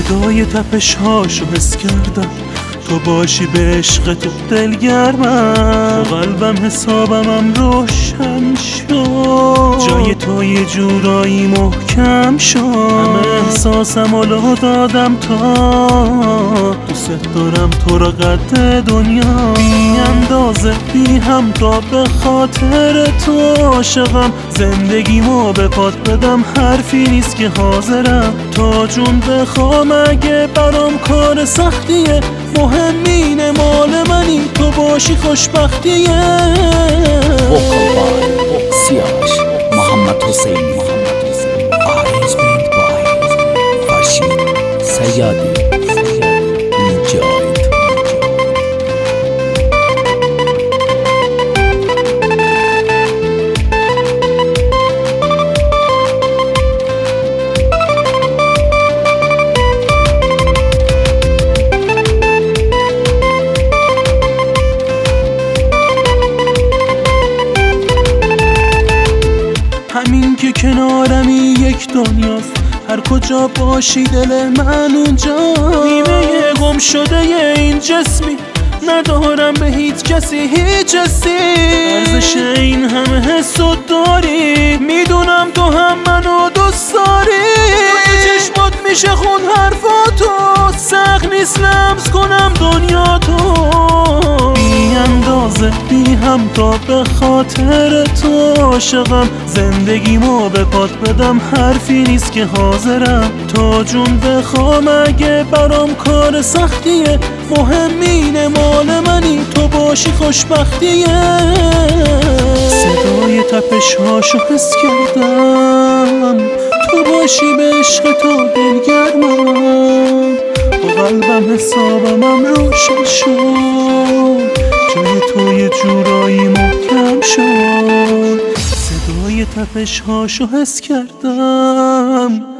صدای تپش‌هاشو حس کردم، تو باشی به عشق تو دلگرمم، تو قلبم حسابمم روشن شد، جای تو یه جورایی محکم شد، همه احساسم رو دادم تا دوست دارم تو را قد دنیا، بی اندازه بی همتا به خاطر تو عاشقم، زندگیمو به پات بدم حرفی نیست که حاضرم، تا جون بخوام اگه برام کار سختیه، مهمینه مال منی تو باشی خوشبختیه. سیاوش محمد حسینی، آرنجمنت بای فرشید سیادی جاید. همین که کنارمی یک دنیاست، هر کجا باشی دل من اونجا، نیمه گم شده این جسمی، ندارم به هیچ کسی هیچ حسی، ارزش این همه حسو داری، میدونم تو هم منو دوست داری، توی چشمات میشه خون حرفاتو، سخت نیست لمس کنم دنیا تو، بی اندازه بی همتا به خاطر تو عاشقم، زندگیمو به پات بدم حرفی نیست که حاضرم، تا جون بخوام اگه برام کار سختیه، مهمینه مال منی تو باشی خوشبختیه. صدای تپش‌هاشو حس کردم، تو باشی به عشق تو دلگرمم، با قلبم حسابمم روشن شد، جای تو یه جورایی محکم شد، صدای تپش‌هاشو حس کردم.